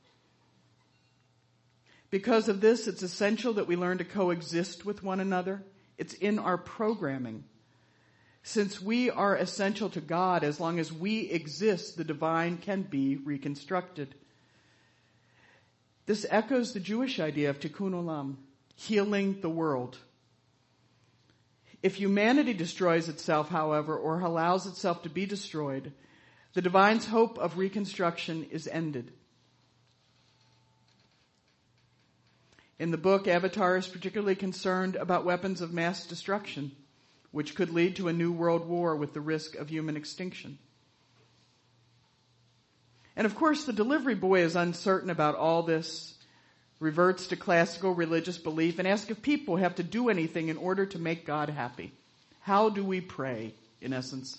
Because of this, it's essential that we learn to coexist with one another. It's in our programming. Since we are essential to God, as long as we exist, the divine can be reconstructed. This echoes the Jewish idea of tikkun olam, healing the world. If humanity destroys itself, however, or allows itself to be destroyed, the divine's hope of reconstruction is ended. In the book, Avatar is particularly concerned about weapons of mass destruction, which could lead to a new world war with the risk of human extinction. And of course, the delivery boy is uncertain about all this, reverts to classical religious belief, and asks if people have to do anything in order to make God happy. How do we pray, in essence?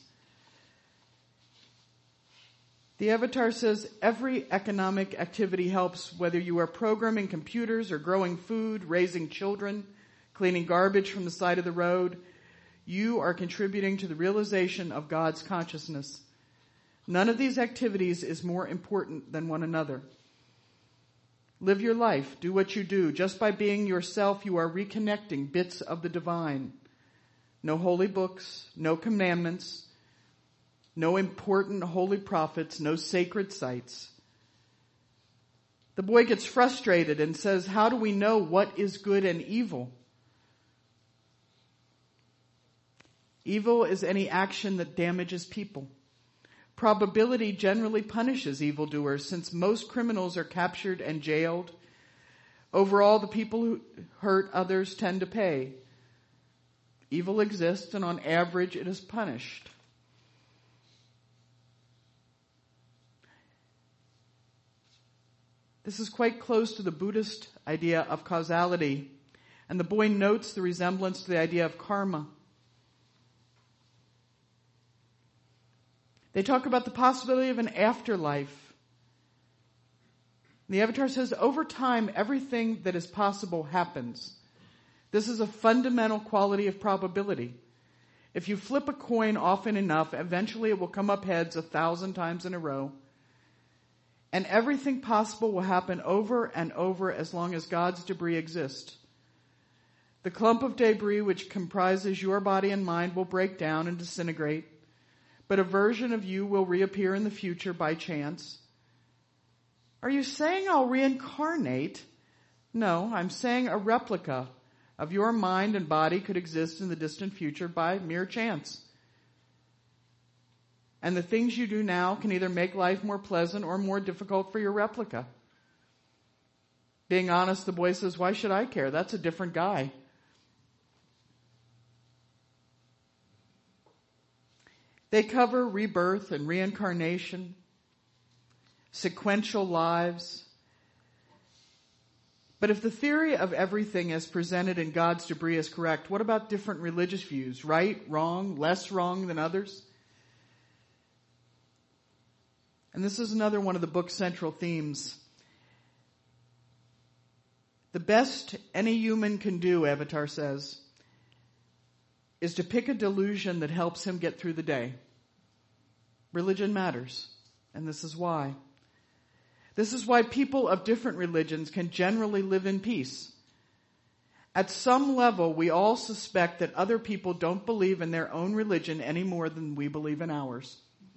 The Avatar says every economic activity helps, whether you are programming computers or growing food, raising children, cleaning garbage from the side of the road. You are contributing to the realization of God's consciousness. None of these activities is more important than one another. Live your life. Do what you do. Just by being yourself, you are reconnecting bits of the divine. No holy books, no commandments, no important holy prophets, no sacred sites. The boy gets frustrated and says, how do we know what is good and evil? Evil is any action that damages people. Probability generally punishes evildoers, since most criminals are captured and jailed. Overall, the people who hurt others tend to pay. Evil exists, and on average it is punished. This is quite close to the Buddhist idea of causality, and the boy notes the resemblance to the idea of karma. They talk about the possibility of an afterlife. The Avatar says, over time, everything that is possible happens. This is a fundamental quality of probability. If you flip a coin often enough, eventually it will come up heads a thousand times in a row. And everything possible will happen over and over as long as God's debris exists. The clump of debris which comprises your body and mind will break down and disintegrate, but a version of you will reappear in the future by chance. Are you saying I'll reincarnate? No, I'm saying a replica of your mind and body could exist in the distant future by mere chance. And the things you do now can either make life more pleasant or more difficult for your replica. Being honest, the boy says, why should I care? That's a different guy. They cover rebirth and reincarnation, sequential lives. But if the theory of everything as presented in God's debris is correct, what about different religious views? Right, wrong, less wrong than others? And this is another one of the book's central themes. The best any human can do, Avatar says, is to pick a delusion that helps him get through the day. Religion matters, and this is why. This is why people of different religions can generally live in peace. At some level, we all suspect that other people don't believe in their own religion any more than we believe in ours.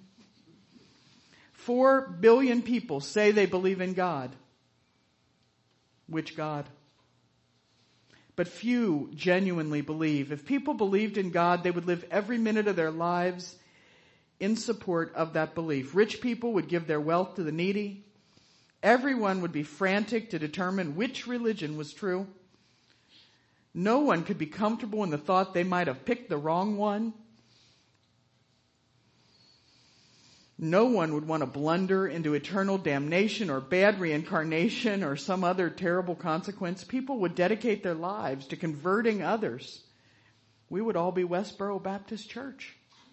Four billion people say they believe in God. Which God? But few genuinely believe. If people believed in God, they would live every minute of their lives in support of that belief. Rich people would give their wealth to the needy. Everyone would be frantic to determine which religion was true. No one could be comfortable in the thought they might have picked the wrong one. No one would want to blunder into eternal damnation or bad reincarnation or some other terrible consequence. People would dedicate their lives to converting others. We would all be Westboro Baptist Church.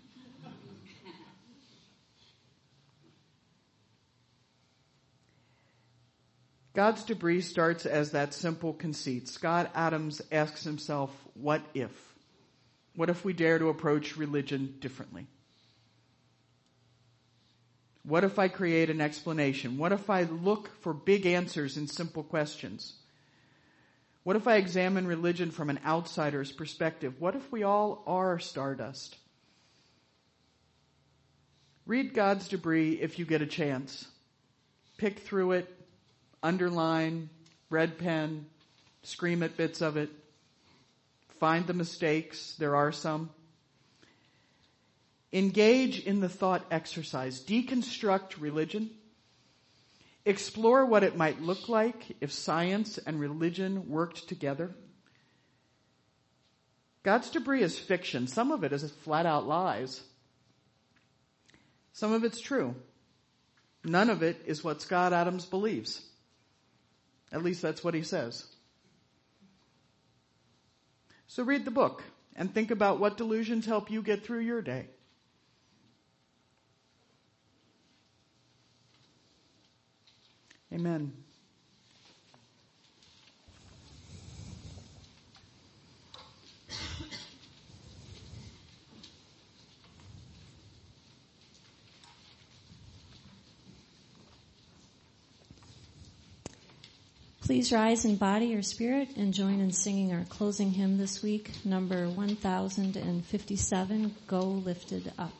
God's debris starts as that simple conceit. Scott Adams asks himself, what if? What if we dare to approach religion differently? What if I create an explanation? What if I look for big answers in simple questions? What if I examine religion from an outsider's perspective? What if we all are stardust? Read God's debris if you get a chance. Pick through it, underline, red pen, scream at bits of it. Find the mistakes. There are some. Engage in the thought exercise. Deconstruct religion. Explore what it might look like if science and religion worked together. God's debris is fiction. Some of it is flat out lies. Some of it's true. None of it is what Scott Adams believes. At least that's what he says. So read the book and think about what delusions help you get through your day. Amen. Please rise in body or spirit and join in singing our closing hymn this week, number one thousand fifty-seven, Go Lifted Up.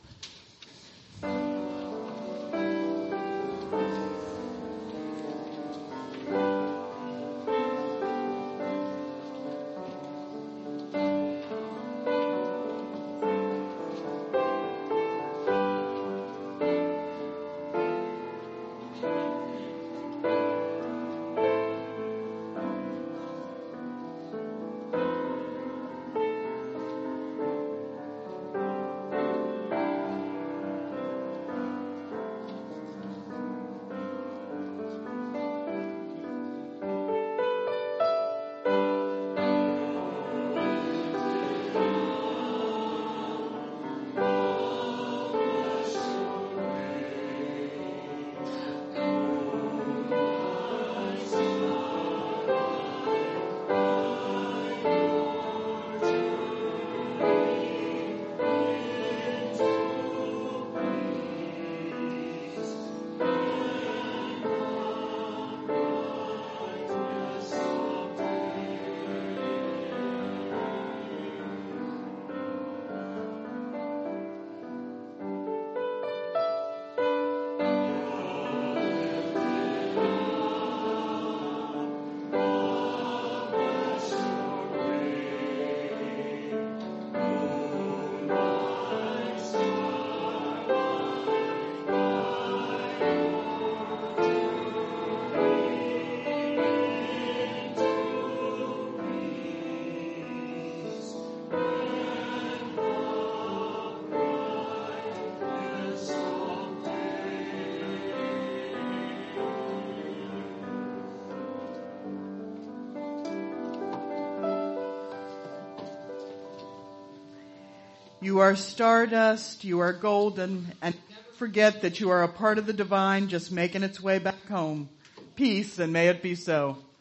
You are stardust, you are golden, and never forget that you are a part of the divine just making its way back home. Peace, and may it be so.